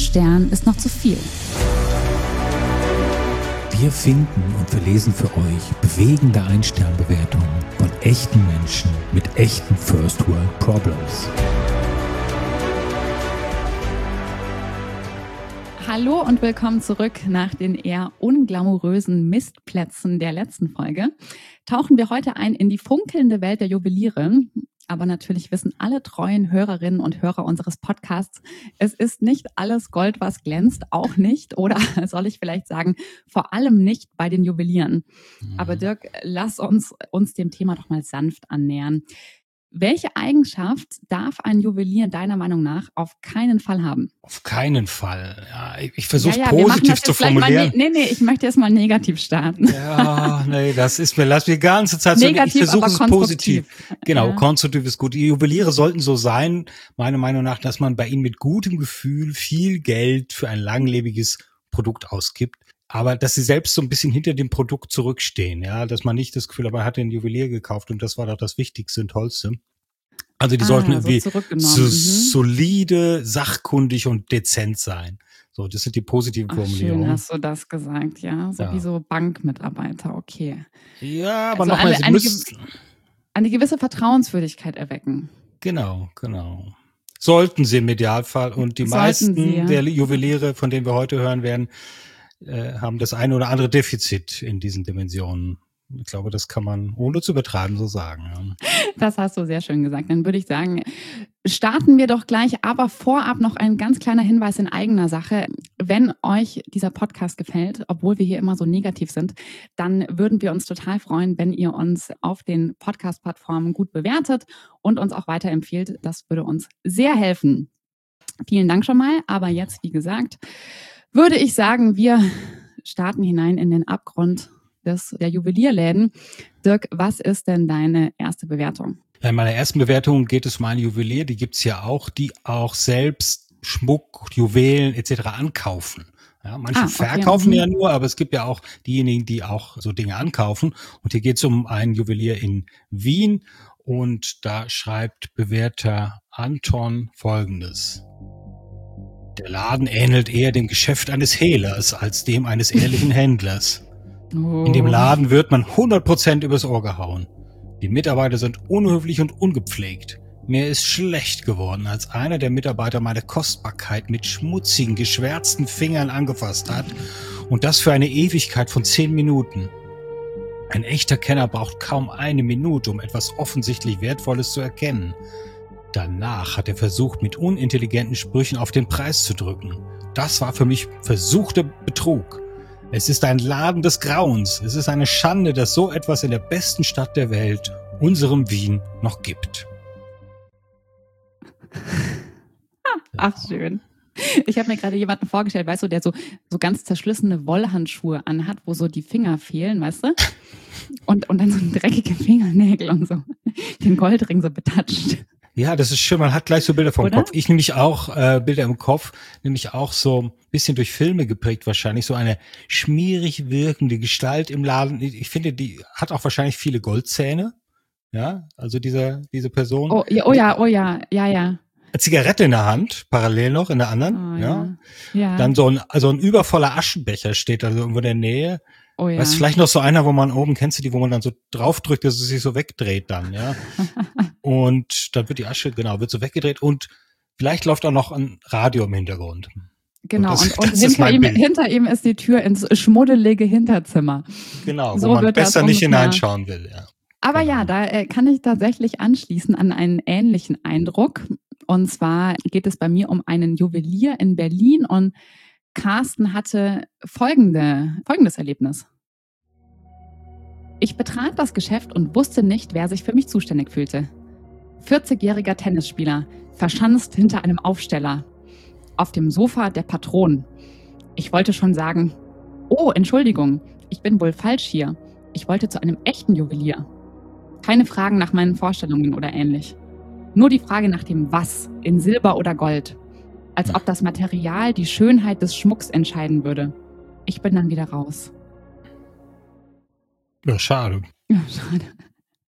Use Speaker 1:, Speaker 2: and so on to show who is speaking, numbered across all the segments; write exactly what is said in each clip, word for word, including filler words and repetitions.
Speaker 1: Stern ist noch zu viel.
Speaker 2: Wir finden und verlesen für euch bewegende Ein-Stern-Bewertungen von echten Menschen mit echten First-World-Problems.
Speaker 1: Hallo und willkommen zurück. Nach den eher unglamourösen Mistplätzen der letzten Folge tauchen wir heute ein in die funkelnde Welt der Juweliere. Aber natürlich wissen alle treuen Hörerinnen und Hörer unseres Podcasts, es ist nicht alles Gold, was glänzt, auch nicht. Oder soll ich vielleicht sagen, vor allem nicht bei den Juwelieren. Mhm. Aber Dirk, lass uns uns dem Thema doch mal sanft annähern. Welche Eigenschaft darf ein Juwelier deiner Meinung nach auf keinen Fall haben?
Speaker 2: Auf keinen Fall. Ja, ich versuche es
Speaker 1: ja, ja,
Speaker 2: positiv zu formulieren.
Speaker 1: Mal, nee, nee, ich möchte jetzt mal negativ starten.
Speaker 2: Ja, nee, das ist mir, lass mir die ganze Zeit so,
Speaker 1: negativ,
Speaker 2: ich versuche es
Speaker 1: positiv.
Speaker 2: Genau,
Speaker 1: ja.
Speaker 2: konstruktiv ist gut. Die Juweliere sollten so sein, meiner Meinung nach, dass man bei ihnen mit gutem Gefühl viel Geld für ein langlebiges Produkt ausgibt. Aber dass sie selbst so ein bisschen hinter dem Produkt zurückstehen, ja, dass man nicht das Gefühl hat, man hat den Juwelier gekauft und das war doch das Wichtigste und Tollste. Also die ah, sollten irgendwie so so mhm. solide, sachkundig und dezent sein. So, das sind die positiven
Speaker 1: Ach,
Speaker 2: Formulierungen.
Speaker 1: Schön hast du das gesagt, ja, so ja. wie so Bankmitarbeiter, okay.
Speaker 2: Ja, aber
Speaker 1: also
Speaker 2: nochmal,
Speaker 1: eine,
Speaker 2: sie
Speaker 1: eine,
Speaker 2: müssen
Speaker 1: eine gewisse Vertrauenswürdigkeit erwecken.
Speaker 2: Genau, genau. Sollten sie im Idealfall und die Sollten meisten sie, ja. der Juweliere, von denen wir heute hören werden, äh, haben das eine oder andere Defizit in diesen Dimensionen. Ich glaube, das kann man ohne zu übertreiben so sagen. Ja.
Speaker 1: Das hast du sehr schön gesagt. Dann würde ich sagen, starten wir doch gleich, aber vorab noch ein ganz kleiner Hinweis in eigener Sache. Wenn euch dieser Podcast gefällt, obwohl wir hier immer so negativ sind, dann würden wir uns total freuen, wenn ihr uns auf den Podcast-Plattformen gut bewertet und uns auch weiterempfehlt. Das würde uns sehr helfen. Vielen Dank schon mal. Aber jetzt, wie gesagt, würde ich sagen, wir starten hinein in den Abgrund des, der Juwelierläden. Dirk, was ist denn deine erste Bewertung?
Speaker 2: Ja, in meiner ersten Bewertung geht es um eine Juwelier, die gibt's ja auch, die auch selbst Schmuck, Juwelen et cetera ankaufen. Ja, manche ah, okay. verkaufen ja nur, aber es gibt ja auch diejenigen, die auch so Dinge ankaufen. Und hier geht es um einen Juwelier in Wien und da schreibt Bewerter Anton Folgendes. Der Laden ähnelt eher dem Geschäft eines Hehlers als dem eines ehrlichen Händlers. Oh. In dem Laden wird man hundert Prozent übers Ohr gehauen. Die Mitarbeiter sind unhöflich und ungepflegt. Mir ist schlecht geworden, als einer der Mitarbeiter meine Kostbarkeit mit schmutzigen, geschwärzten Fingern angefasst hat und das für eine Ewigkeit von zehn Minuten. Ein echter Kenner braucht kaum eine Minute, um etwas offensichtlich Wertvolles zu erkennen. Danach hat er versucht, mit unintelligenten Sprüchen auf den Preis zu drücken. Das war für mich versuchter Betrug. Es ist ein Laden des Grauens. Es ist eine Schande, dass so etwas in der besten Stadt der Welt, unserem Wien, noch gibt.
Speaker 1: Ach, schön. Ich habe mir gerade jemanden vorgestellt, weißt du, der so, so ganz zerschlissene Wollhandschuhe anhat, wo so die Finger fehlen, weißt du? Und, und dann so dreckige Fingernägel und so den Goldring so betatscht.
Speaker 2: Ja, das ist schön. Man hat gleich so Bilder vom
Speaker 1: Oder?
Speaker 2: Kopf. Ich nämlich auch äh, Bilder im Kopf, nämlich auch so ein bisschen durch Filme geprägt wahrscheinlich. So eine schmierig wirkende Gestalt im Laden. Ich finde, die hat auch wahrscheinlich viele Goldzähne. Ja, also diese diese Person.
Speaker 1: Oh ja, oh ja, oh ja, ja, ja.
Speaker 2: Zigarette in der Hand, parallel noch in der anderen.
Speaker 1: Oh,
Speaker 2: ja.
Speaker 1: ja. ja.
Speaker 2: Dann so ein also ein übervoller Aschenbecher steht da so irgendwo in der Nähe.
Speaker 1: Oh ja.
Speaker 2: Weißt du, vielleicht noch so einer, wo man oben, kennst du die, wo man dann so draufdrückt, dass es sich so wegdreht dann, ja. Und dann wird die Asche, genau, wird so weggedreht und vielleicht läuft auch noch ein Radio im Hintergrund.
Speaker 1: Genau,
Speaker 2: und,
Speaker 1: das, und, und hinter, ihm, hinter ihm ist die Tür ins schmuddelige Hinterzimmer.
Speaker 2: Genau, wo so man besser nicht hineinschauen will, ja.
Speaker 1: Aber genau. ja, da äh, kann ich tatsächlich anschließen an einen ähnlichen Eindruck. Und zwar geht es bei mir um einen Juwelier in Berlin und Carsten hatte folgende, folgendes Erlebnis. Ich betrat das Geschäft und wusste nicht, wer sich für mich zuständig fühlte. vierzigjähriger Tennisspieler, verschanzt hinter einem Aufsteller. Auf dem Sofa der Patron. Ich wollte schon sagen, oh, Entschuldigung, ich bin wohl falsch hier. Ich wollte zu einem echten Juwelier. Keine Fragen nach meinen Vorstellungen oder ähnlich. Nur die Frage nach dem Was, in Silber oder Gold. Als ob das Material die Schönheit des Schmucks entscheiden würde. Ich bin dann wieder raus.
Speaker 2: Ja, schade.
Speaker 1: Ja, schade.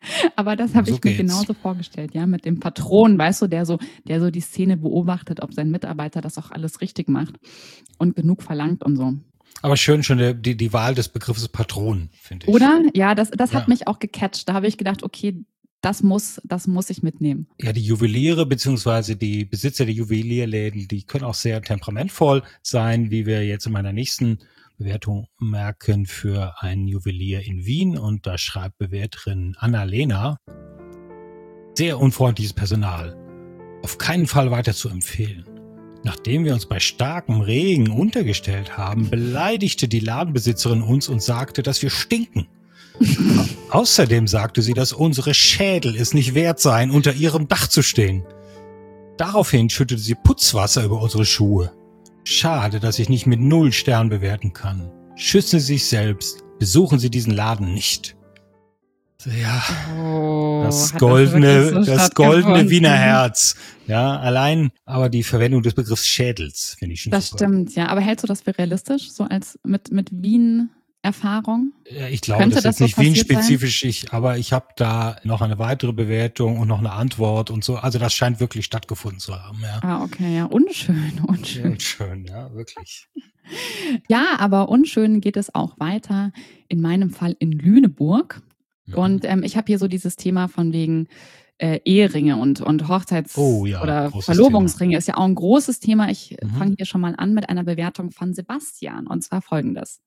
Speaker 1: Aber das habe
Speaker 2: So
Speaker 1: ich mir
Speaker 2: geht's.
Speaker 1: genauso vorgestellt, ja, mit dem Patron, weißt du, der so, der so die Szene beobachtet, ob sein Mitarbeiter das auch alles richtig macht und genug verlangt und so.
Speaker 2: Aber schön schon der, die, die Wahl des Begriffes Patron, finde ich.
Speaker 1: Oder? Ja, das, das hat
Speaker 2: Ja.
Speaker 1: mich auch gecatcht. Da habe ich gedacht, okay, das muss, das muss ich mitnehmen.
Speaker 2: Ja, die Juweliere beziehungsweise die Besitzer der Juwelierläden, die können auch sehr temperamentvoll sein, wie wir jetzt in meiner nächsten Bewertung merken für einen Juwelier in Wien. Und da schreibt Bewerterin Annalena: Sehr unfreundliches Personal. Auf keinen Fall weiter zu empfehlen. Nachdem wir uns bei starkem Regen untergestellt haben, beleidigte die Ladenbesitzerin uns und sagte, dass wir stinken. Außerdem sagte sie, dass unsere Schädel es nicht wert seien, unter ihrem Dach zu stehen. Daraufhin schüttete sie Putzwasser über unsere Schuhe. Schade, dass ich nicht mit null Stern bewerten kann. Schützen Sie sich selbst. Besuchen Sie diesen Laden nicht. Ja,
Speaker 1: Oh,
Speaker 2: das
Speaker 1: hat
Speaker 2: goldene,
Speaker 1: wirklich so
Speaker 2: das goldene
Speaker 1: stattgefunden?
Speaker 2: Wiener Herz. Ja, allein aber die Verwendung des Begriffs Schädels finde ich schon
Speaker 1: Das
Speaker 2: super.
Speaker 1: stimmt, ja. Aber hältst du das für realistisch, so als mit, mit Wien-Erfahrung?
Speaker 2: Ja, ich glaube,
Speaker 1: Könnte
Speaker 2: das ist
Speaker 1: das so
Speaker 2: nicht
Speaker 1: passiert
Speaker 2: Wien-spezifisch, ich, aber ich habe da noch eine weitere Bewertung und noch eine Antwort und so. Also das scheint wirklich stattgefunden zu haben. Ja,
Speaker 1: Ah, okay, ja. Unschön, unschön.
Speaker 2: ja schön, ja, wirklich.
Speaker 1: Ja, aber unschön geht es auch weiter. In meinem Fall in Lüneburg. Und ähm, ich habe hier so dieses Thema von wegen äh, Eheringe und, und Hochzeits-
Speaker 2: Oh ja,
Speaker 1: oder
Speaker 2: großes
Speaker 1: Verlobungsringe. Ist ja auch ein großes Thema. Ich
Speaker 2: Mhm.
Speaker 1: fange hier schon mal an mit einer Bewertung von Sebastian. Und zwar folgendes.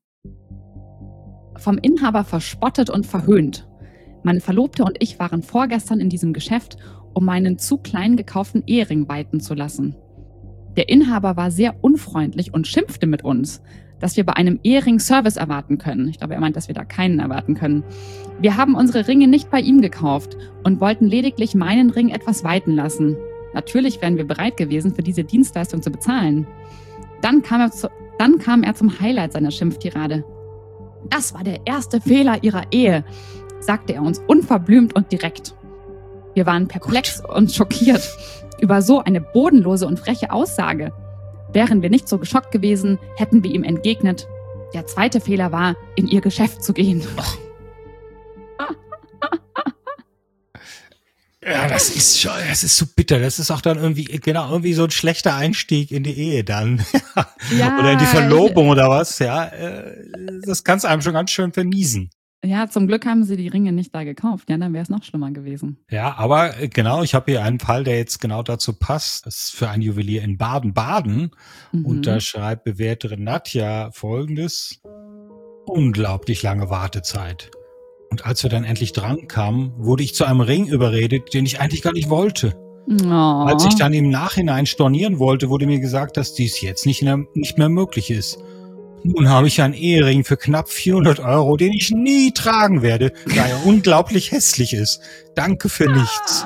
Speaker 1: Vom Inhaber verspottet und verhöhnt. Meine Verlobte und ich waren vorgestern in diesem Geschäft, um meinen zu klein gekauften Ehering weiten zu lassen. Der Inhaber war sehr unfreundlich und schimpfte mit uns, dass wir bei einem Ehering Service erwarten können. Ich glaube, er meint, dass wir da keinen erwarten können. Wir haben unsere Ringe nicht bei ihm gekauft und wollten lediglich meinen Ring etwas weiten lassen. Natürlich wären wir bereit gewesen, für diese Dienstleistung zu bezahlen. Dann kam er, zu, dann kam er zum Highlight seiner Schimpftirade. Das war der erste Fehler ihrer Ehe, sagte er uns unverblümt und direkt. Wir waren perplex und schockiert über so eine bodenlose und freche Aussage. Wären wir nicht so geschockt gewesen, hätten wir ihm entgegnet, der zweite Fehler war, in ihr Geschäft zu gehen.
Speaker 2: Ja, das ist schon, das ist so bitter. Das ist auch dann irgendwie, genau, irgendwie so ein schlechter Einstieg in die Ehe dann.
Speaker 1: Ja,
Speaker 2: oder in die Verlobung oder was, ja. äh, Das kann es einem schon ganz schön vermiesen.
Speaker 1: Ja, zum Glück haben sie die Ringe nicht da gekauft. Ja, dann wäre es noch schlimmer gewesen.
Speaker 2: Ja, aber äh, genau, ich habe hier einen Fall, der jetzt genau dazu passt. Das ist für einen Juwelier in Baden-Baden.
Speaker 1: Mhm.
Speaker 2: Und da schreibt Bewerterin Nadja Folgendes: Unglaublich lange Wartezeit. Und als wir dann endlich dran kamen, wurde ich zu einem Ring überredet, den ich eigentlich gar nicht wollte.
Speaker 1: Oh.
Speaker 2: Als ich dann im Nachhinein stornieren wollte, wurde mir gesagt, dass dies jetzt nicht mehr, nicht mehr möglich ist. Nun habe ich einen Ehering für knapp vierhundert Euro, den ich nie tragen werde, da er unglaublich hässlich ist. Danke für nichts.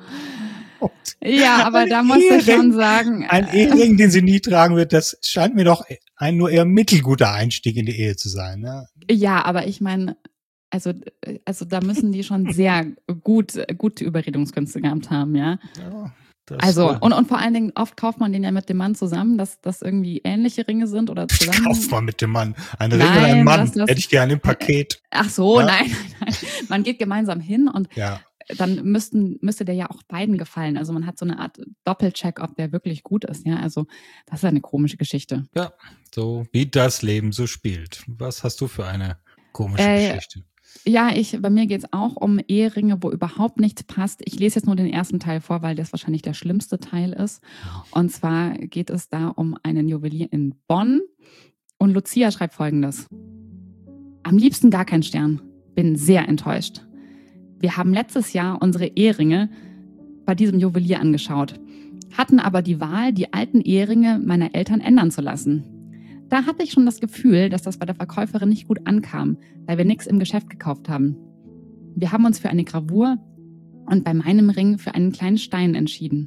Speaker 2: Und
Speaker 1: Ja, aber
Speaker 2: ein
Speaker 1: da musst du
Speaker 2: Ehering-
Speaker 1: schon sagen,
Speaker 2: Ein Ehering, den sie nie tragen wird, das scheint mir doch ein nur eher mittelguter Einstieg in die Ehe zu sein. Ne?
Speaker 1: ja, aber ich meine, also, also da müssen die schon sehr gut, gute Überredungskünste gehabt haben, ja.
Speaker 2: Ja, das
Speaker 1: Also,
Speaker 2: wohl.
Speaker 1: und, und vor allen Dingen, oft kauft man den ja mit dem Mann zusammen, dass das irgendwie ähnliche Ringe sind oder zusammen.
Speaker 2: Kauf mal mit dem Mann. Ein Ring
Speaker 1: Nein,
Speaker 2: und ein Mann.
Speaker 1: das- das-
Speaker 2: Hätte ich gerne im Paket.
Speaker 1: Ach so,
Speaker 2: Ja.
Speaker 1: nein, nein, nein. Man geht gemeinsam hin und
Speaker 2: Ja.
Speaker 1: dann müssten, müsste der ja auch beiden gefallen. Also man hat so eine Art Doppelcheck, ob der wirklich gut ist, ja. Also, das ist eine komische Geschichte.
Speaker 2: Ja, so wie das Leben so spielt. Was hast du für eine komische
Speaker 1: Äh,
Speaker 2: Geschichte?
Speaker 1: Ja, ich, bei mir geht es auch um Eheringe, wo überhaupt nichts passt. Ich lese jetzt nur den ersten Teil vor, weil das wahrscheinlich der schlimmste Teil ist. Und zwar geht es da um einen Juwelier in Bonn. Und Lucia schreibt Folgendes. Am liebsten gar kein Stern. Bin sehr enttäuscht. Wir haben letztes Jahr unsere Eheringe bei diesem Juwelier angeschaut, hatten aber die Wahl, die alten Eheringe meiner Eltern ändern zu lassen. Da hatte ich schon das Gefühl, dass das bei der Verkäuferin nicht gut ankam, weil wir nichts im Geschäft gekauft haben. Wir haben uns für eine Gravur und bei meinem Ring für einen kleinen Stein entschieden.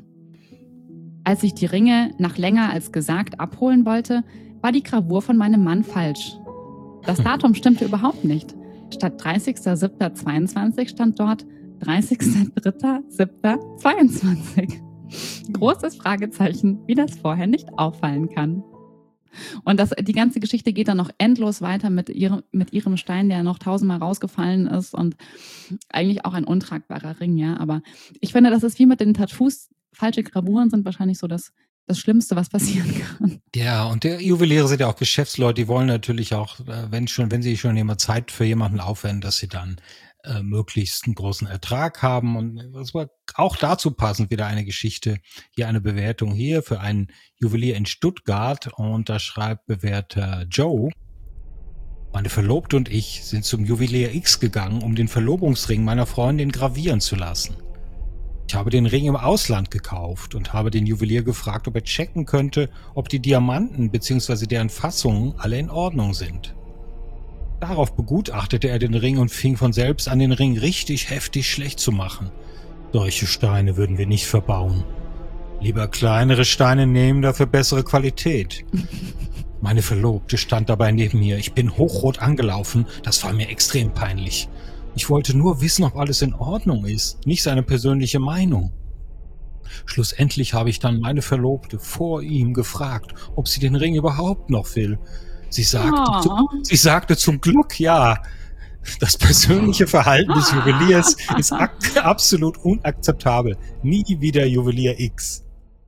Speaker 1: Als ich die Ringe nach länger als gesagt abholen wollte, war die Gravur von meinem Mann falsch. Das Datum stimmte überhaupt nicht. Statt dreißigster siebter zweiundzwanzig stand dort dreißigster dritter siebter zweiundzwanzig. Großes Fragezeichen, wie das vorher nicht auffallen kann. Und das, die ganze Geschichte geht dann noch endlos weiter mit ihrem, mit ihrem Stein, der noch tausendmal rausgefallen ist und eigentlich auch ein untragbarer Ring, ja. Aber ich finde, das ist wie mit den Tattoos. Falsche Gravuren sind wahrscheinlich so das, das Schlimmste, was passieren kann.
Speaker 2: Ja, und der Juweliere sind ja auch Geschäftsleute, die wollen natürlich auch, wenn schon, wenn sie schon immer Zeit für jemanden aufwenden, dass sie dann äh, möglichst einen großen Ertrag haben. Und das war auch dazu passend wieder eine Geschichte, hier eine Bewertung hier für einen Juwelier in Stuttgart. Und da schreibt Bewerter Joe: Meine Verlobte und ich sind zum Juwelier X gegangen, um den Verlobungsring meiner Freundin gravieren zu lassen. Ich habe den Ring im Ausland gekauft und habe den Juwelier gefragt, ob er checken könnte, ob die Diamanten bzw. deren Fassungen alle in Ordnung sind. Darauf begutachtete er den Ring und fing von selbst an, den Ring richtig heftig schlecht zu machen. Solche Steine würden wir nicht verbauen. Lieber kleinere Steine nehmen, dafür bessere Qualität. Meine Verlobte stand dabei neben mir. Ich bin hochrot angelaufen, das war mir extrem peinlich. Ich wollte nur wissen, ob alles in Ordnung ist, nicht seine persönliche Meinung. Schlussendlich habe ich dann meine Verlobte vor ihm gefragt, ob sie den Ring überhaupt noch will. Sie sagte,
Speaker 1: Oh.
Speaker 2: zu, sie sagte zum Glück ja. Das persönliche Verhalten des Juweliers ist ak- absolut unakzeptabel. Nie wieder Juwelier X.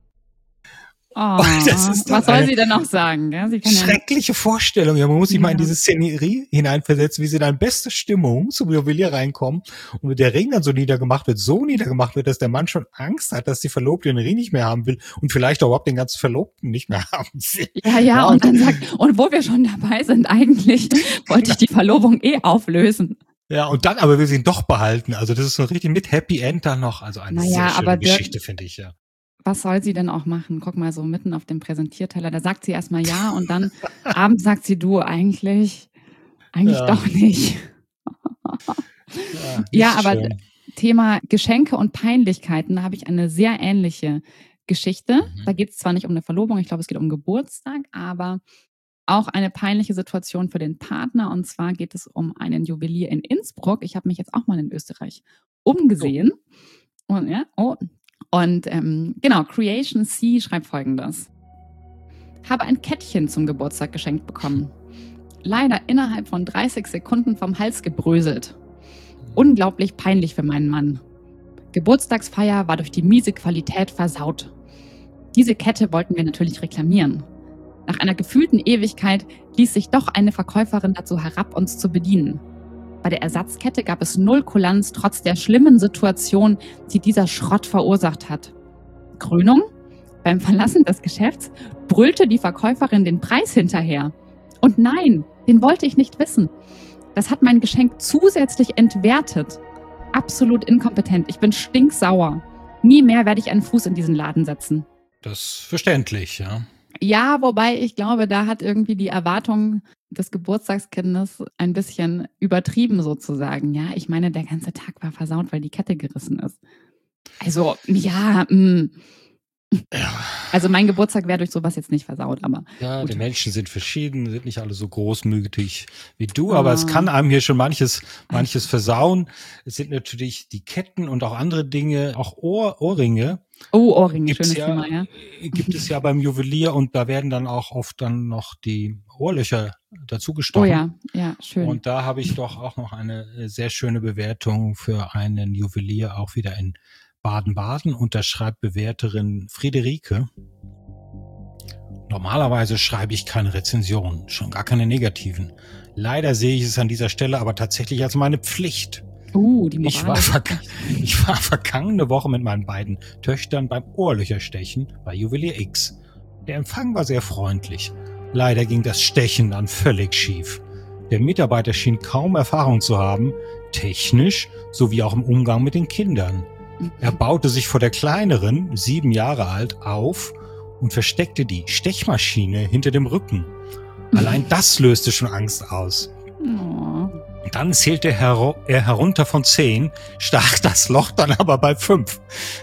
Speaker 1: Oh,
Speaker 2: Das ist
Speaker 1: was soll
Speaker 2: eine
Speaker 1: sie denn noch sagen? Ja, sie kann ja
Speaker 2: schreckliche Vorstellung. Ja, man muss sich
Speaker 1: Ja.
Speaker 2: mal in diese Szenerie hineinversetzen, wie sie dann in beste Stimmung zum Juwelier reinkommen und mit der Ring dann so niedergemacht wird, so niedergemacht wird, dass der Mann schon Angst hat, dass die Verlobte den Ring nicht mehr haben will und vielleicht auch überhaupt den ganzen Verlobten nicht mehr haben will.
Speaker 1: Ja, ja, und dann sagt, und wo wir schon dabei sind, eigentlich wollte ich die Verlobung eh auflösen.
Speaker 2: Ja, und dann aber will sie ihn doch behalten. Also das ist so richtig mit Happy End dann noch. Also eine
Speaker 1: Naja,
Speaker 2: sehr schöne
Speaker 1: aber der-
Speaker 2: Geschichte, finde ich, ja.
Speaker 1: Was soll sie denn auch machen? Guck mal so mitten auf dem Präsentierteller, da sagt sie erstmal ja und dann abends sagt sie, du, eigentlich, eigentlich
Speaker 2: Ja.
Speaker 1: doch nicht.
Speaker 2: Ja,
Speaker 1: Ja,
Speaker 2: nicht
Speaker 1: aber
Speaker 2: schön.
Speaker 1: Thema Geschenke und Peinlichkeiten, da habe ich eine sehr ähnliche Geschichte.
Speaker 2: Mhm.
Speaker 1: Da geht es zwar nicht um eine Verlobung, ich glaube, es geht um Geburtstag, aber auch eine peinliche Situation für den Partner. Und zwar geht es um einen Juwelier in Innsbruck. Ich habe mich jetzt auch mal in Österreich umgesehen. Und, ja, oh. Und ähm, genau, Creation C schreibt Folgendes. Habe ein Kettchen zum Geburtstag geschenkt bekommen. Leider innerhalb von dreißig Sekunden vom Hals gebröselt. Unglaublich peinlich für meinen Mann. Geburtstagsfeier war durch die miese Qualität versaut. Diese Kette wollten wir natürlich reklamieren. Nach einer gefühlten Ewigkeit ließ sich doch eine Verkäuferin dazu herab, uns zu bedienen. Bei der Ersatzkette gab es null Kulanz trotz der schlimmen Situation, die dieser Schrott verursacht hat. Krönung? Beim Verlassen des Geschäfts brüllte die Verkäuferin den Preis hinterher. Und nein, den wollte ich nicht wissen. Das hat mein Geschenk zusätzlich entwertet. Absolut inkompetent. Ich bin stinksauer. Nie mehr werde ich einen Fuß in diesen Laden setzen.
Speaker 2: Das ist verständlich, ja.
Speaker 1: Ja, wobei ich glaube, da hat irgendwie die Erwartung des Geburtstagskindes ein bisschen übertrieben sozusagen. Ja, ich meine, der ganze Tag war versaut, weil die Kette gerissen ist. Also, ja, mh.
Speaker 2: Ja.
Speaker 1: Also mein Geburtstag wäre durch sowas jetzt nicht versaut, aber
Speaker 2: Ja,
Speaker 1: gut.
Speaker 2: die Menschen sind verschieden, sind nicht alle so großmütig wie du,
Speaker 1: Ah.
Speaker 2: aber es kann einem hier schon manches, manches versauen. Es sind natürlich die Ketten und auch andere Dinge, auch Ohr, Ohrringe.
Speaker 1: Oh, Ohrringe,
Speaker 2: Gibt's
Speaker 1: schönes
Speaker 2: ja,
Speaker 1: Thema, ja.
Speaker 2: Gibt es ja beim Juwelier und da werden dann auch oft dann noch die Ohrlöcher dazu
Speaker 1: Oh
Speaker 2: gestochen.
Speaker 1: ja, ja, schön.
Speaker 2: Und da habe ich doch auch noch eine sehr schöne Bewertung für einen Juwelier, auch wieder in Baden-Baden. Und da schreibt Bewerterin Friederike: Normalerweise schreibe ich keine Rezensionen, schon gar keine negativen. Leider sehe ich es an dieser Stelle aber tatsächlich als meine Pflicht.
Speaker 1: Uh, die Moral.
Speaker 2: Ich war, verga- ich war vergangene Woche mit meinen beiden Töchtern beim Ohrlöcherstechen bei Juwelier X. Der Empfang war sehr freundlich. Leider ging das Stechen dann völlig schief. Der Mitarbeiter schien kaum Erfahrung zu haben, technisch sowie auch im Umgang mit den Kindern. Er baute sich vor der kleineren, sieben Jahre alt, auf und versteckte die Stechmaschine hinter dem Rücken. Allein das löste schon Angst aus.
Speaker 1: Oh.
Speaker 2: Dann zählte er, her- er herunter von zehn, stach das Loch dann aber bei fünf.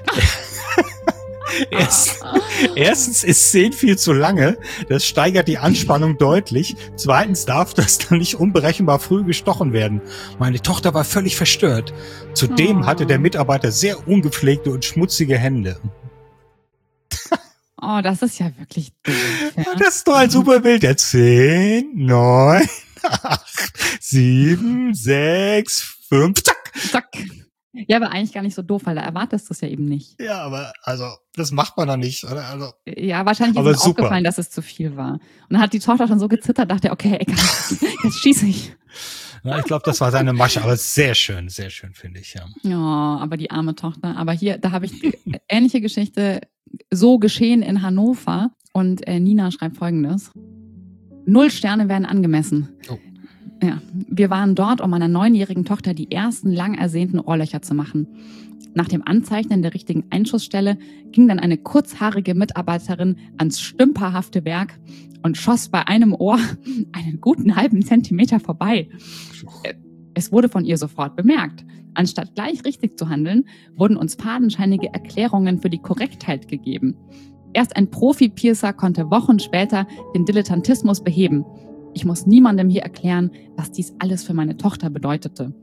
Speaker 2: Erst, erstens ist zehn viel zu lange, das steigert die Anspannung deutlich. Zweitens darf das dann nicht unberechenbar früh gestochen werden. Meine Tochter war völlig verstört. Zudem
Speaker 1: Oh.
Speaker 2: hatte der Mitarbeiter sehr ungepflegte und schmutzige Hände.
Speaker 1: Oh, das ist ja wirklich doof. Ja?
Speaker 2: Das ist doch ein super Bild. Ja, zehn, neun, acht, sieben, sechs, fünf, zack.
Speaker 1: Zack. Ja, aber eigentlich gar nicht so doof, weil da erwartest du es ja eben nicht.
Speaker 2: Ja, aber also das macht man doch nicht, oder? Also,
Speaker 1: ja, wahrscheinlich
Speaker 2: aber
Speaker 1: ist ihm
Speaker 2: super.
Speaker 1: aufgefallen, dass es zu viel war. Und dann hat die Tochter schon so gezittert, dachte, okay, egal, jetzt schieße ich.
Speaker 2: Ja, ich glaube, das war seine Masche, aber sehr schön, sehr schön, finde ich, ja.
Speaker 1: Ja, aber die arme Tochter. Aber hier, da habe ich ähnliche Geschichte, so geschehen in Hannover. Und äh, Nina schreibt Folgendes. Null Sterne werden angemessen. Oh. Ja, wir waren dort, um meiner neunjährigen Tochter die ersten lang ersehnten Ohrlöcher zu machen. Nach dem Anzeichnen der richtigen Einschussstelle ging dann eine kurzhaarige Mitarbeiterin ans stümperhafte Werk und schoss bei einem Ohr einen guten halben Zentimeter vorbei. Es wurde von ihr sofort bemerkt. Anstatt gleich richtig zu handeln, wurden uns fadenscheinige Erklärungen für die Korrektheit gegeben. Erst ein Profi-Piercer konnte Wochen später den Dilettantismus beheben. Ich muss niemandem hier erklären, was dies alles für meine Tochter bedeutete.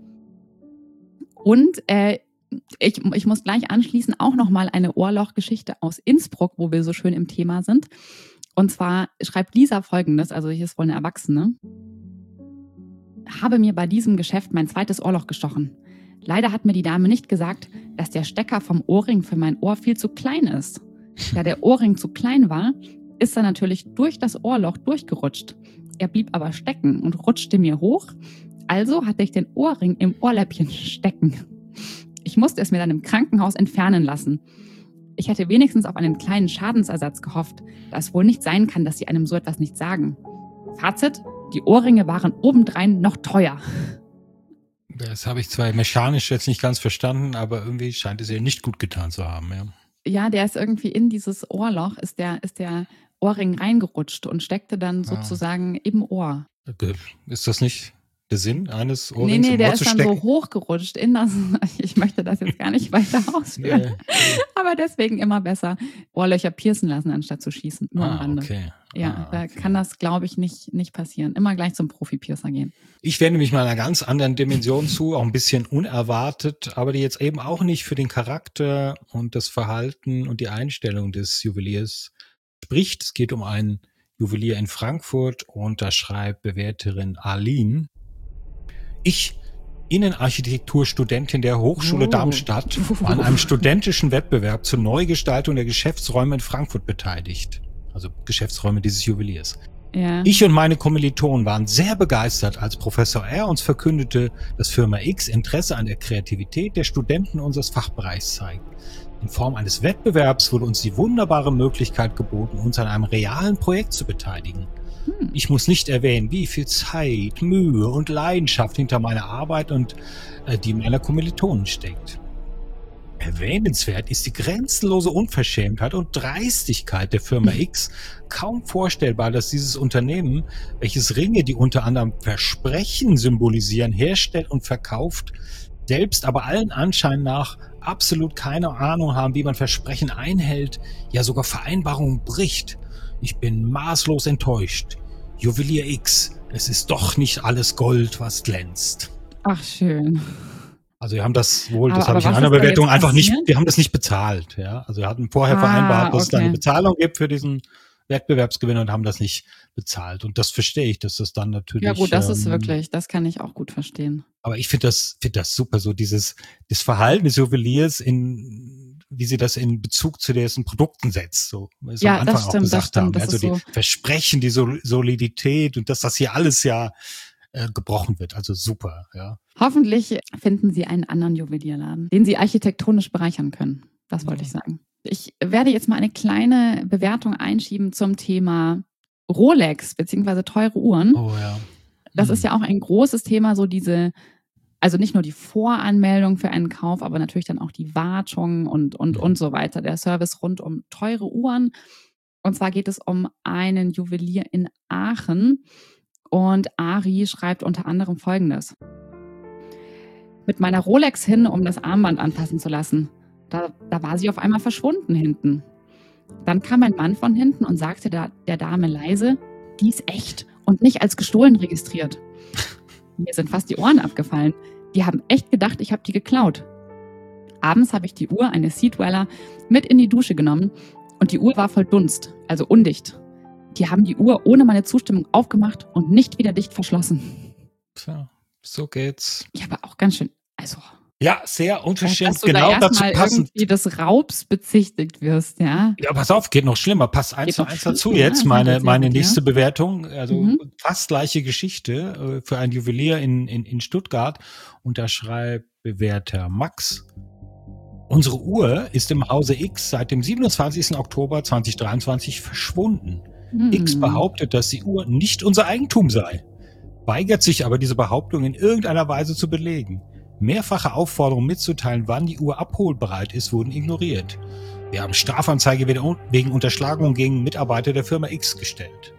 Speaker 1: Und äh, ich, ich muss gleich anschließen auch nochmal eine Ohrlochgeschichte aus Innsbruck, wo wir so schön im Thema sind. Und zwar schreibt Lisa Folgendes, also hier ist wohl eine Erwachsene. Habe mir bei diesem Geschäft mein zweites Ohrloch gestochen. Leider hat mir die Dame nicht gesagt, dass der Stecker vom Ohrring für mein Ohr viel zu klein ist. Da der Ohrring zu klein war, ist er natürlich durch das Ohrloch durchgerutscht. Er blieb aber stecken und rutschte mir hoch. Also hatte ich den Ohrring im Ohrläppchen stecken. Ich musste es mir dann im Krankenhaus entfernen lassen. Ich hätte wenigstens auf einen kleinen Schadensersatz gehofft, da es wohl nicht sein kann, dass sie einem so etwas nicht sagen. Fazit, die Ohrringe waren obendrein noch teuer.
Speaker 2: Das habe ich zwar mechanisch jetzt nicht ganz verstanden, aber irgendwie scheint es ihr nicht gut getan zu haben. Ja,
Speaker 1: ja, der ist irgendwie in dieses Ohrloch, ist der, ist der Ohrring reingerutscht und steckte dann sozusagen ah. im Ohr.
Speaker 2: Ist das nicht der Sinn eines Ohrrings?
Speaker 1: Nee, nee,
Speaker 2: im
Speaker 1: der
Speaker 2: Ohr
Speaker 1: ist
Speaker 2: zu
Speaker 1: dann
Speaker 2: stecken?
Speaker 1: so hochgerutscht in das, ich möchte das jetzt gar nicht weiter ausführen, nee, nee. Aber deswegen immer besser Ohrlöcher piercen lassen, anstatt zu schießen. Nur
Speaker 2: ah,
Speaker 1: am Rande.
Speaker 2: Okay.
Speaker 1: Ja,
Speaker 2: ah,
Speaker 1: da
Speaker 2: okay.
Speaker 1: kann das, glaube ich, nicht, nicht passieren. Immer gleich zum Profi-Piercer gehen.
Speaker 2: Ich wende mich mal einer ganz anderen Dimension zu, auch ein bisschen unerwartet, aber die jetzt eben auch nicht für den Charakter und das Verhalten und die Einstellung des Juweliers spricht. Es geht um einen Juwelier in Frankfurt und da schreibt Bewerterin Arlene: Ich, Innenarchitekturstudentin der Hochschule
Speaker 1: Oh.
Speaker 2: Darmstadt, war an einem studentischen Wettbewerb zur Neugestaltung der Geschäftsräume in Frankfurt beteiligt. Also Geschäftsräume dieses Juweliers.
Speaker 1: Ja.
Speaker 2: Ich und meine Kommilitonen waren sehr begeistert, als Professor R. uns verkündete, dass Firma X Interesse an der Kreativität der Studenten unseres Fachbereichs zeigt. In Form eines Wettbewerbs wurde uns die wunderbare Möglichkeit geboten, uns an einem realen Projekt zu beteiligen. Hm. Ich muss nicht erwähnen, wie viel Zeit, Mühe und Leidenschaft hinter meiner Arbeit und äh, die meiner Kommilitonen steckt. Erwähnenswert ist die grenzenlose Unverschämtheit und Dreistigkeit der Firma X. Kaum vorstellbar, dass dieses Unternehmen, welches Ringe, die unter anderem Versprechen symbolisieren, herstellt und verkauft, selbst aber allen Anschein nach absolut keine Ahnung haben, wie man Versprechen einhält, ja sogar Vereinbarungen bricht. Ich bin maßlos enttäuscht. Juwelier X, es ist doch nicht alles Gold, was glänzt.
Speaker 1: Ach, schön.
Speaker 2: Also wir haben das wohl,
Speaker 1: aber,
Speaker 2: das habe ich in einer Bewertung einfach nicht, wir haben das nicht bezahlt. Ja, also wir hatten vorher ah, vereinbart, dass okay. es da eine Bezahlung gibt für diesen Wettbewerbsgewinn und haben das nicht bezahlt. Und das verstehe ich, dass das dann natürlich.
Speaker 1: Ja gut, das
Speaker 2: ähm,
Speaker 1: ist wirklich, das kann ich auch gut verstehen.
Speaker 2: Aber ich finde das, finde das super, so dieses, das Verhalten des Juweliers in, wie sie das in Bezug zu diesen Produkten setzt, so, wie wir
Speaker 1: ja,
Speaker 2: am Anfang
Speaker 1: das stimmt,
Speaker 2: auch gesagt
Speaker 1: das stimmt,
Speaker 2: haben.
Speaker 1: das
Speaker 2: Also
Speaker 1: ist
Speaker 2: die
Speaker 1: so.
Speaker 2: Versprechen, die Sol- Solidität und dass das hier alles ja äh, gebrochen wird. Also super, ja.
Speaker 1: Hoffentlich finden Sie einen anderen Juwelierladen, den Sie architektonisch bereichern können. Das wollte ja. ich sagen. Ich werde jetzt mal eine kleine Bewertung einschieben zum Thema Rolex beziehungsweise teure Uhren.
Speaker 2: Oh ja.
Speaker 1: Das
Speaker 2: hm.
Speaker 1: ist ja auch ein großes Thema, so diese, also nicht nur die Voranmeldung für einen Kauf, aber natürlich dann auch die Wartung und, und,
Speaker 2: ja.
Speaker 1: und so weiter. Der Service rund um teure Uhren. Und zwar geht es um einen Juwelier in Aachen. Und Ari schreibt unter anderem Folgendes. Mit meiner Rolex hin, um das Armband anpassen zu lassen. Da, da war sie auf einmal verschwunden hinten. Dann kam ein Mann von hinten und sagte der, der Dame leise, die ist echt und nicht als gestohlen registriert. Mir sind fast die Ohren abgefallen. Die haben echt gedacht, ich habe die geklaut. Abends habe ich die Uhr, eine Seatweller, mit in die Dusche genommen Und die Uhr war voll Dunst, also undicht. Die haben die Uhr ohne meine Zustimmung aufgemacht und nicht wieder dicht verschlossen.
Speaker 2: Tja, so geht's.
Speaker 1: Ja, aber auch ganz schön, also...
Speaker 2: Ja, sehr unverschämt,
Speaker 1: dass du
Speaker 2: genau
Speaker 1: da
Speaker 2: dazu passend.
Speaker 1: Irgendwie des Raubs bezichtigt wirst, ja.
Speaker 2: Ja, pass auf, geht noch schlimmer. Passt eins zu eins dazu jetzt. Meine, meine nächste Bewertung, also mhm. fast gleiche Geschichte äh, für ein Juwelier in, in, in Stuttgart. Und da schreibt Bewerter Max: Unsere Uhr ist im Hause X seit dem siebenundzwanzigsten Oktober zweitausenddreiundzwanzig verschwunden. Mhm. X behauptet, dass die Uhr nicht unser Eigentum sei, weigert sich aber, diese Behauptung in irgendeiner Weise zu belegen. Mehrfache Aufforderungen mitzuteilen, wann die Uhr abholbereit ist, wurden ignoriert. Wir haben Strafanzeige wegen Unterschlagung gegen Mitarbeiter der Firma X gestellt.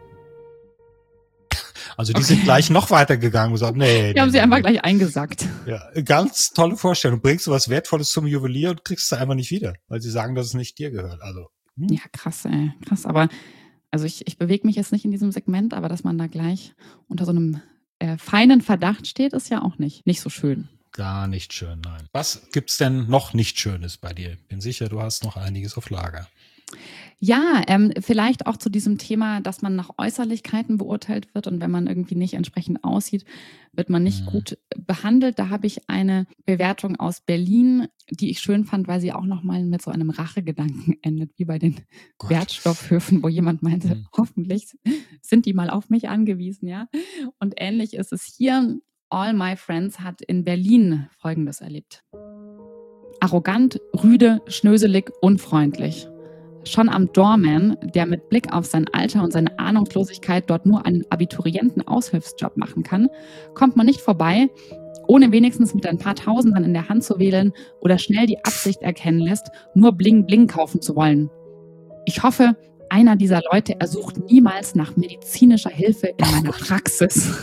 Speaker 2: Also die okay. sind gleich noch weiter gegangen und gesagt, nee.
Speaker 1: Die haben
Speaker 2: nee,
Speaker 1: sie
Speaker 2: nee.
Speaker 1: einfach gleich eingesackt.
Speaker 2: Ja, ganz tolle Vorstellung. Du bringst was Wertvolles zum Juwelier und kriegst es einfach nicht wieder, weil sie sagen, dass es nicht dir gehört. Also
Speaker 1: hm. Ja, krass, ey. Krass, aber also ich, ich bewege mich jetzt nicht in diesem Segment, aber dass man da gleich unter so einem äh, feinen Verdacht steht, ist ja auch nicht, nicht so schön.
Speaker 2: Gar nicht schön, nein. Was gibt's denn noch nicht Schönes bei dir? Bin sicher, du hast noch einiges auf Lager.
Speaker 1: Ja, ähm, vielleicht auch zu diesem Thema, dass man nach Äußerlichkeiten beurteilt wird und wenn man irgendwie nicht entsprechend aussieht, wird man nicht mhm. gut behandelt. Da habe ich eine Bewertung aus Berlin, die ich schön fand, weil sie auch nochmal mit so einem Rachegedanken endet, wie bei den Gott. Wertstoffhöfen, wo jemand meinte, mhm. hoffentlich sind die mal auf mich angewiesen, ja. Und ähnlich ist es hier. All My Friends hat in Berlin Folgendes erlebt. Arrogant, rüde, schnöselig, unfreundlich. Schon am Doorman, der mit Blick auf sein Alter und seine Ahnungslosigkeit dort nur einen Abiturienten-Aushilfsjob machen kann, kommt man nicht vorbei, ohne wenigstens mit ein paar Tausendern in der Hand zu wählen oder schnell die Absicht erkennen lässt, nur Bling Bling kaufen zu wollen. Ich hoffe, einer dieser Leute ersucht niemals nach medizinischer Hilfe in meiner Praxis.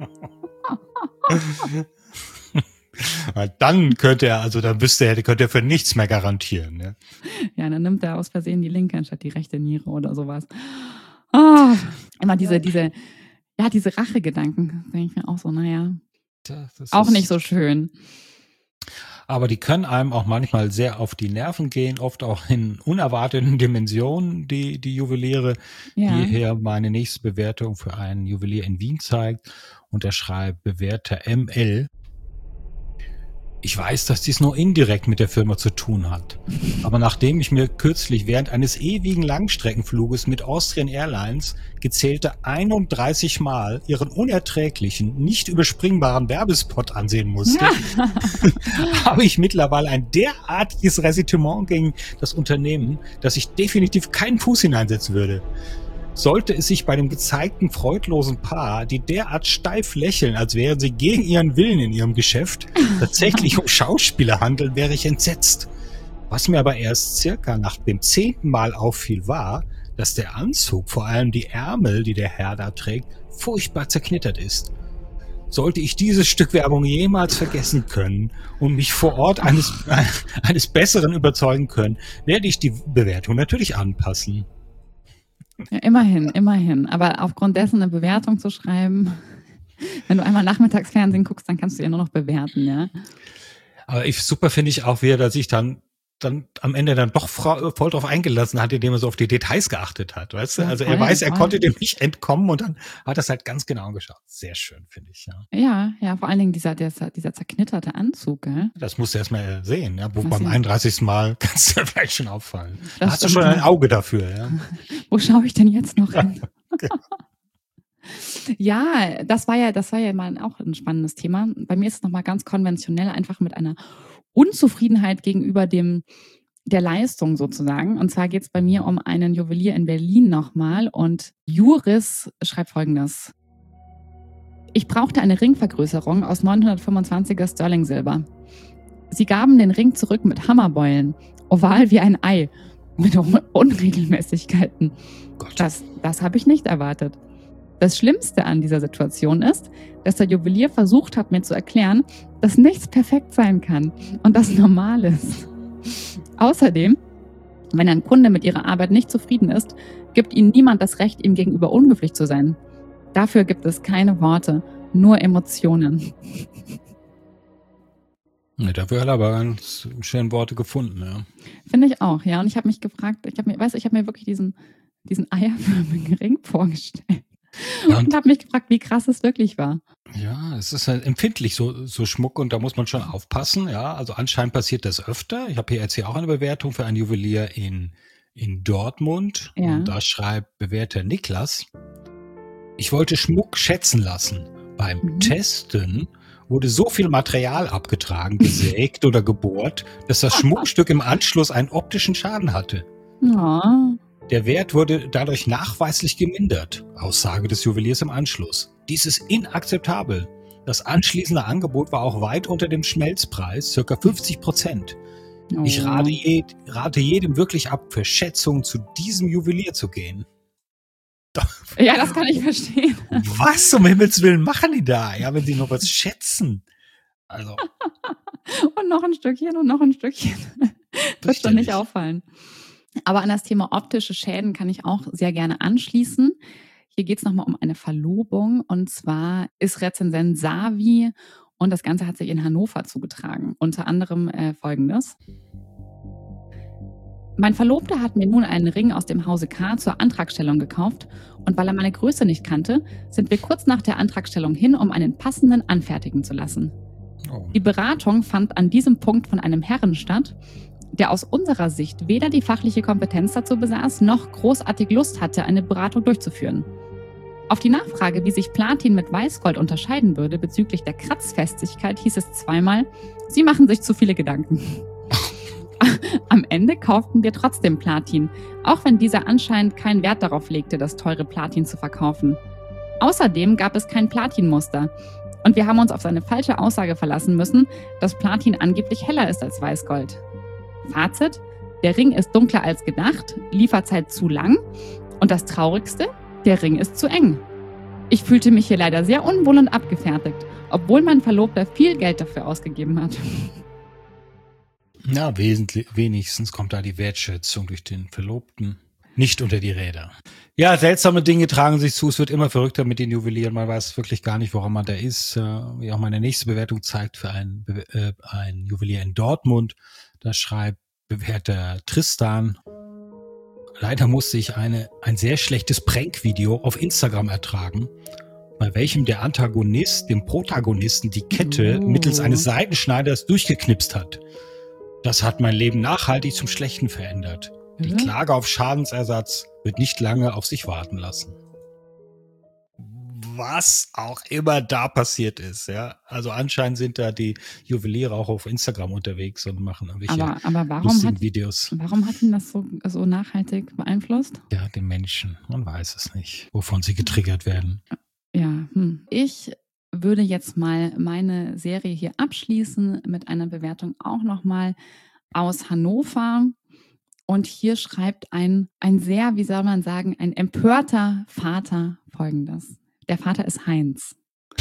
Speaker 2: Weil dann könnte er, also dann wüsste er, könnte er für nichts mehr garantieren. Ne?
Speaker 1: Ja, dann nimmt er aus Versehen die linke anstatt die rechte Niere oder sowas. Oh, immer diese, diese, ja, diese Rachegedanken, denke ich mir auch so, naja, auch nicht so schön.
Speaker 2: Aber die können einem auch manchmal sehr auf die Nerven gehen, oft auch in unerwarteten Dimensionen, die, die Juweliere, ja. die hier meine nächste Bewertung für einen Juwelier in Wien zeigt. Und er schreibt Bewerter M L. Ich weiß, dass dies nur indirekt mit der Firma zu tun hat. Aber nachdem ich mir kürzlich während eines ewigen Langstreckenfluges mit Austrian Airlines gezählte einunddreißig Mal ihren unerträglichen, nicht überspringbaren Werbespot ansehen musste, habe ich mittlerweile ein derartiges Ressentiment gegen das Unternehmen, dass ich definitiv keinen Fuß hineinsetzen würde. Sollte es sich bei dem gezeigten freudlosen Paar, die derart steif lächeln, als wären sie gegen ihren Willen in ihrem Geschäft, tatsächlich um Schauspieler handeln, wäre ich entsetzt. Was mir aber erst circa nach dem zehnten Mal auffiel, war, dass der Anzug, vor allem die Ärmel, die der Herr da trägt, furchtbar zerknittert ist. Sollte ich dieses Stück Werbung jemals vergessen können und mich vor Ort eines, eines Besseren überzeugen können, werde ich die Bewertung natürlich anpassen.
Speaker 1: Ja, immerhin, immerhin. Aber aufgrund dessen eine Bewertung zu schreiben, wenn du einmal Nachmittagsfernsehen guckst, dann kannst du ja nur noch bewerten, ja.
Speaker 2: Aber ich, super finde ich auch, wie er sich dann, dann am Ende dann doch voll drauf eingelassen hat, indem er so auf die Details geachtet hat, weißt du? Ja, also voll, er weiß, er voll. konnte dem nicht entkommen und dann hat er es halt ganz genau angeschaut. Sehr schön, finde ich, ja.
Speaker 1: Ja, ja, vor allen Dingen dieser, dieser, dieser zerknitterte Anzug, gell?
Speaker 2: Das musst du erst mal sehen, ja. Wo Was beim ja. einunddreißigsten Mal kannst du dir vielleicht schon auffallen. Da hast du schon ein Auge dafür, ja.
Speaker 1: Wo schaue ich denn jetzt noch hin? Okay. Ja, das war ja, das war ja mal auch ein spannendes Thema. Bei mir ist es nochmal ganz konventionell, einfach mit einer Unzufriedenheit gegenüber dem der Leistung sozusagen. Und zwar geht es bei mir um einen Juwelier in Berlin nochmal. Und Juris schreibt Folgendes. Ich brauchte eine Ringvergrößerung aus neunhundertfünfundzwanziger Sterling-Silber. Sie gaben den Ring zurück mit Hammerbeulen, oval wie ein Ei, mit Unregelmäßigkeiten. Gott. Das, das habe ich nicht erwartet. Das Schlimmste an dieser Situation ist, dass der Juwelier versucht hat, mir zu erklären, dass nichts perfekt sein kann und das normal ist. Außerdem, wenn ein Kunde mit ihrer Arbeit nicht zufrieden ist, gibt ihnen niemand das Recht, ihm gegenüber unhöflich zu sein. Dafür gibt es keine Worte, nur Emotionen.
Speaker 2: Ja, dafür hat er aber ganz schön Worte gefunden, ja.
Speaker 1: Finde ich auch, ja. Und ich habe mich gefragt, ich habe mir, weißt du, ich habe mir wirklich diesen, diesen eierförmigen Ring vorgestellt.
Speaker 2: Ja,
Speaker 1: und
Speaker 2: und
Speaker 1: habe mich gefragt, wie krass es wirklich war.
Speaker 2: ja, es ist halt empfindlich, so, so Schmuck, und da muss man schon aufpassen, ja. Also anscheinend passiert das öfter. Ich habe hier jetzt hier auch eine Bewertung für einen Juwelier in, in Dortmund.
Speaker 1: Ja.
Speaker 2: Und da schreibt Bewerter Niklas: Ich wollte Schmuck schätzen lassen. Beim
Speaker 1: Mhm.
Speaker 2: Testen wurde so viel Material abgetragen, gesägt oder gebohrt, dass das Schmuckstück im Anschluss einen optischen Schaden hatte.
Speaker 1: Ja.
Speaker 2: Der Wert wurde dadurch nachweislich gemindert. Aussage des Juweliers im Anschluss: Dies ist inakzeptabel. Das anschließende Angebot war auch weit unter dem Schmelzpreis, circa fünfzig Prozent.
Speaker 1: Oh.
Speaker 2: Ich rate, je, rate jedem wirklich ab, für Schätzungen zu diesem Juwelier zu gehen.
Speaker 1: Ja, das kann ich verstehen.
Speaker 2: Was um Himmels Willen machen die da? Ja, wenn sie noch was schätzen. Also.
Speaker 1: Und noch ein Stückchen und noch ein Stückchen. Wird schon nicht auffallen. Aber an das Thema optische Schäden kann ich auch sehr gerne anschließen. Hier geht es nochmal um eine Verlobung. Und zwar ist Rezensent Savi und das Ganze hat sich in Hannover zugetragen. Unter anderem äh, Folgendes. Mein Verlobter hat mir nun einen Ring aus dem Hause K zur Antragstellung gekauft und weil er meine Größe nicht kannte, sind wir kurz nach der Antragstellung hin, um einen passenden anfertigen zu lassen. Oh. Die Beratung fand an diesem Punkt von einem Herren statt, der aus unserer Sicht weder die fachliche Kompetenz dazu besaß, noch großartig Lust hatte, eine Beratung durchzuführen. Auf die Nachfrage, wie sich Platin mit Weißgold unterscheiden würde bezüglich der Kratzfestigkeit, hieß es zweimal, Sie machen sich zu viele Gedanken. Am Ende kauften wir trotzdem Platin, auch wenn dieser anscheinend keinen Wert darauf legte, das teure Platin zu verkaufen. Außerdem gab es kein Platinmuster und wir haben uns auf seine falsche Aussage verlassen müssen, dass Platin angeblich heller ist als Weißgold. Fazit: Der Ring ist dunkler als gedacht, Lieferzeit zu lang und das Traurigste, der Ring ist zu eng. Ich fühlte mich hier leider sehr unwohl und abgefertigt, obwohl mein Verlobter viel Geld dafür ausgegeben hat.
Speaker 2: Na, wesentlich, wenigstens kommt da die Wertschätzung durch den Verlobten nicht unter die Räder. Ja, seltsame Dinge tragen sich zu. Es wird immer verrückter mit den Juwelieren. Man weiß wirklich gar nicht, woran man da ist. Wie auch meine nächste Bewertung zeigt für einen, äh, einen Juwelier in Dortmund. Da schreibt Bewerter Tristan: Leider musste ich eine, ein sehr schlechtes Prank-Video auf Instagram ertragen, bei welchem der Antagonist dem Protagonisten die Kette oh. mittels eines Seitenschneiders durchgeknipst hat. Das hat mein Leben nachhaltig zum Schlechten verändert. Die mhm. Klage auf Schadensersatz wird nicht lange auf sich warten lassen. Was auch immer da passiert ist, ja. Also anscheinend sind da die Juweliere auch auf Instagram unterwegs und machen irgendwelche
Speaker 1: aber, aber warum hat,
Speaker 2: Videos.
Speaker 1: Warum hat ihn das so, so nachhaltig beeinflusst?
Speaker 2: Ja, die Menschen. Man weiß es nicht, wovon sie getriggert werden.
Speaker 1: Ja, hm. Ich würde jetzt mal meine Serie hier abschließen mit einer Bewertung auch nochmal aus Hannover. Und hier schreibt ein, ein sehr, wie soll man sagen, ein empörter Vater Folgendes. Der Vater ist Heinz.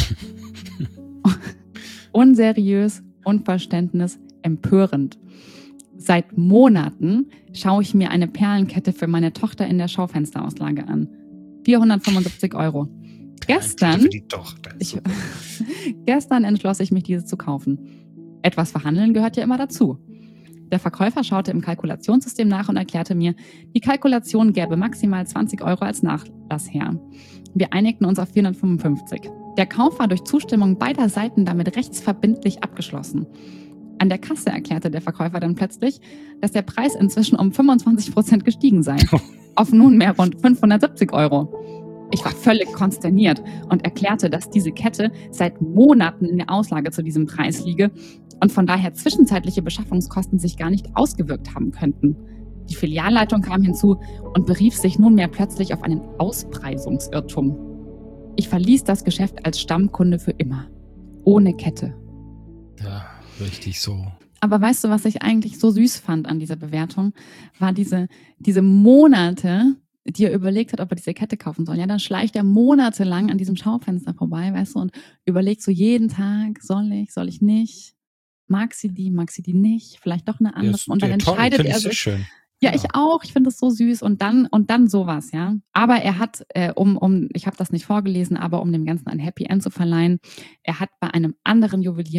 Speaker 1: Unseriös, Unverständnis, empörend. Seit Monaten schaue ich mir eine Perlenkette für meine Tochter in der Schaufensterauslage an. vierhundertfünfundsiebzig Euro. Gestern, ich, gestern entschloss ich mich, diese zu kaufen. Etwas verhandeln gehört ja immer dazu. Der Verkäufer schaute im Kalkulationssystem nach und erklärte mir, die Kalkulation gäbe maximal zwanzig Euro als Nachlass her. Wir einigten uns auf vierhundertfünfundfünfzig. Der Kauf war durch Zustimmung beider Seiten damit rechtsverbindlich abgeschlossen. An der Kasse erklärte der Verkäufer dann plötzlich, dass der Preis inzwischen um fünfundzwanzig Prozent gestiegen sei. Auf nunmehr rund fünfhundertsiebzig Euro. Ich war völlig konsterniert und erklärte, dass diese Kette seit Monaten in der Auslage zu diesem Preis liege und von daher zwischenzeitliche Beschaffungskosten sich gar nicht ausgewirkt haben könnten. Die Filialleitung kam hinzu und berief sich nunmehr plötzlich auf einen Auspreisungsirrtum. Ich verließ das Geschäft als Stammkunde für immer. Ohne Kette.
Speaker 2: Ja, richtig so.
Speaker 1: Aber weißt du, was ich eigentlich so süß fand an dieser Bewertung? War diese, diese Monate, die er überlegt hat, ob er diese Kette kaufen soll. Ja, dann schleicht er monatelang an diesem Schaufenster vorbei, weißt du, und überlegt so jeden Tag, soll ich, soll ich nicht? Mag sie die, mag sie die nicht? Vielleicht doch eine andere. Und dann entscheidet er sich.
Speaker 2: Schön.
Speaker 1: Ja, ja, ich auch. Ich finde das so süß. Und dann und dann sowas, ja. Aber er hat, äh, um, um, ich habe das nicht vorgelesen, aber um dem Ganzen ein Happy End zu verleihen, er hat bei einem anderen Juwelier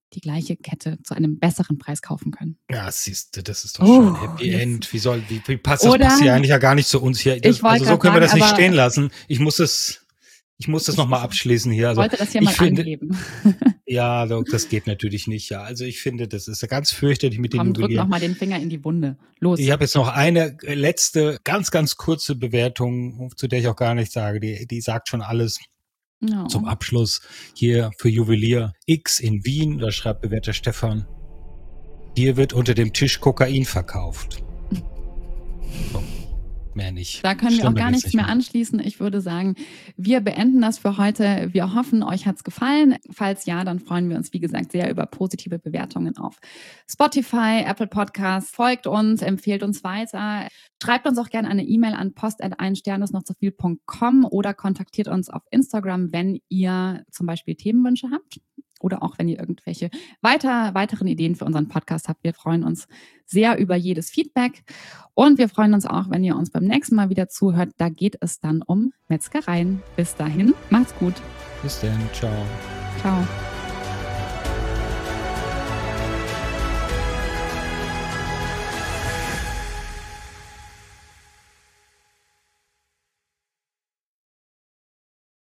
Speaker 1: die gleiche Kette zu einem besseren Preis kaufen können.
Speaker 2: Ja, siehst du, das ist doch schon
Speaker 1: Oh,
Speaker 2: Happy
Speaker 1: yes.
Speaker 2: End. Wie soll, wie, wie passt das
Speaker 1: Oder-
Speaker 2: passt hier eigentlich ja gar nicht zu uns hier. Das,
Speaker 1: Ich wollte
Speaker 2: also so
Speaker 1: grad
Speaker 2: können wir das
Speaker 1: sagen,
Speaker 2: nicht
Speaker 1: aber-
Speaker 2: stehen lassen. Ich muss es, ich muss das
Speaker 1: Ich-
Speaker 2: nochmal abschließen hier. Also
Speaker 1: Ich wollte das hier
Speaker 2: ich
Speaker 1: mal
Speaker 2: finde,
Speaker 1: angeben.
Speaker 2: ja, so, das geht natürlich nicht. Ja, also ich finde, das ist ja ganz fürchterlich mit den
Speaker 1: Komm, drück
Speaker 2: Juwelieren.
Speaker 1: nochmal den Finger in die Wunde. Los.
Speaker 2: Ich habe jetzt noch eine letzte, ganz, ganz kurze Bewertung, zu der ich auch gar nichts sage. Die, die sagt schon alles.
Speaker 1: Ja.
Speaker 2: Zum Abschluss hier für Juwelier X in Wien, da schreibt bewährter Stefan, hier wird unter dem Tisch Kokain verkauft. So, mehr nicht.
Speaker 1: Da können wir auch
Speaker 2: Schlimmer
Speaker 1: gar
Speaker 2: geht's
Speaker 1: nichts
Speaker 2: nicht
Speaker 1: mehr anschließen. Ich würde sagen, wir beenden das für heute. Wir hoffen, euch hat's gefallen. Falls ja, dann freuen wir uns, wie gesagt, sehr über positive Bewertungen auf Spotify, Apple Podcasts. Folgt uns, empfehlt uns weiter. Schreibt uns auch gerne eine E-Mail an post at ein stern ist noch zu viel punkt com oder kontaktiert uns auf Instagram, wenn ihr zum Beispiel Themenwünsche habt. Oder auch, wenn ihr irgendwelche weiter, weiteren Ideen für unseren Podcast habt. Wir freuen uns sehr über jedes Feedback. Und wir freuen uns auch, wenn ihr uns beim nächsten Mal wieder zuhört. Da geht es dann um Metzgereien. Bis dahin, macht's gut.
Speaker 2: Bis dann, ciao.
Speaker 1: Ciao.